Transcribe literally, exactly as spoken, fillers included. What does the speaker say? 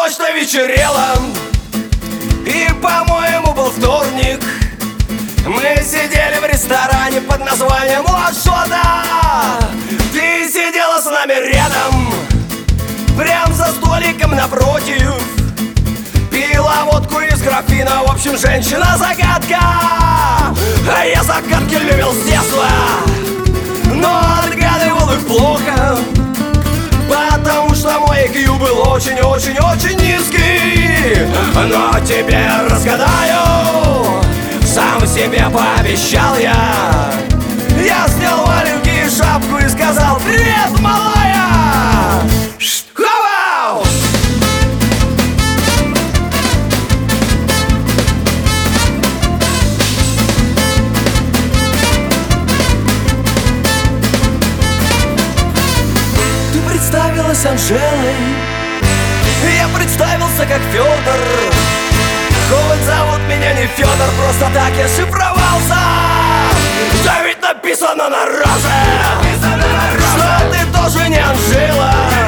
точно вечерело, и, по-моему, был вторник. Мы сидели в ресторане под названием «Вот что-то». Ты сидела с нами рядом, прям за столиком напротив. Пила водку из графина, в общем, женщина-загадка. А я загадки любил с детства, но отгадывал их плохо, потому что мой ай кью был очень-очень-очень низкий. Но теперь разгадаю, сам себе пообещал я. Я снял валенки и шапку и сказал: «Привет, малая!» Хавау! Ты представилась Анжелой, я представился как Федор. Хоть зовут меня не Федор, просто так я шифровался. Да ведь написано на роже, что ты тоже не Анжела.